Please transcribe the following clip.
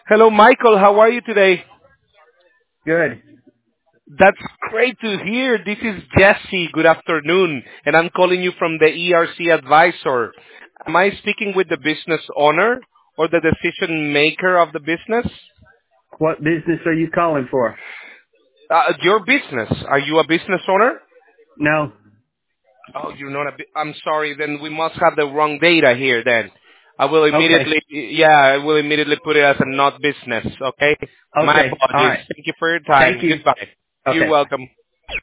Hello, Michael. How are you today? Good. That's great to hear. This is Jesse. Good afternoon. And I'm calling you from the ERC advisor. Am I speaking with the business owner or the decision maker of the business? What business are you calling for? Your business. Are you a business owner? No. Oh, you're not I'm sorry. Then we must have the wrong data here then. I will Okay. immediately, yeah, I will immediately put it as a not business, okay? My Okay. All apologies. right. Thank you for your Thank time. you. Goodbye. You're Okay. welcome.